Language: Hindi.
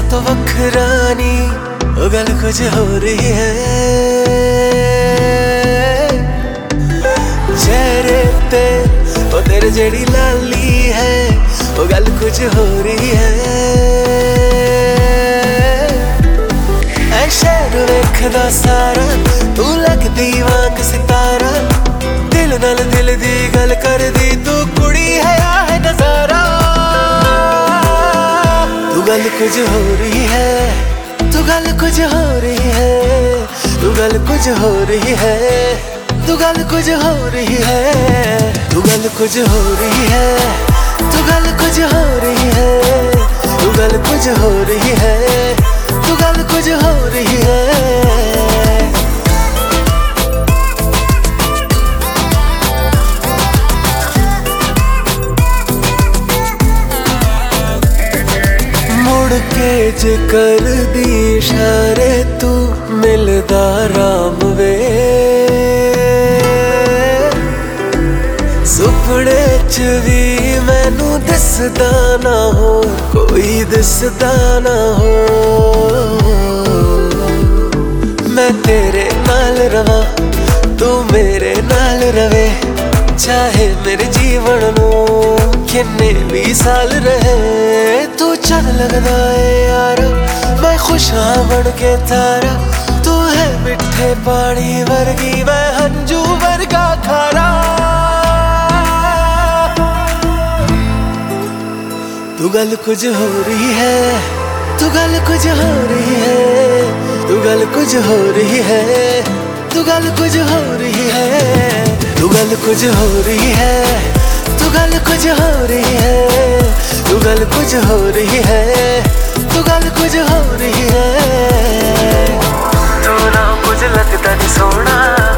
तो वखरानी वो गल कुछ हो रही है। चेहरे ते वो तेरे जेड़ी लाली है वो गल कुछ हो रही है। ऐ शहर वेखदा सारा तू लगदी वांग सितारा, दिल नाल दिल दी गल कर दी तू कुड़ी है या है नजारा। तू गल कुछ हो रही है, तू गल कुछ हो रही है, तू गल कुछ हो रही है, तू गल कुछ हो रही है, तू गल कुछ हो रही है, तू गल कुछ हो रही है, तू गल कुछ हो रही है, तू गल कुछ हो रही है। के जे कर दी इशारे तू मिलदा राम वे, सुपने च भी मैनू दिसदा ना हो कोई दिसदा ना हो। मैं तेरे नाल रवां तू मेरे नाल रवे, चाहे मेरे जीवन नू किन्ने भी साल रहे। तू चल लगदा है यार मैं खुश हाँ बन के तारा, तू है मिठे पानी वर्गी मैं हंजू वर्गा खारा। तू गल कुछ हो रही है, तू गल कुछ हो रही है, तू गल कुछ हो रही है, तू गल कुछ हो रही है, तू गल कुछ हो रही है, तू गल कुछ हो रही है, तू गल कुछ हो रही है, तू गल कुछ हो रही है। तू ना कुछ लगता नहीं सोना।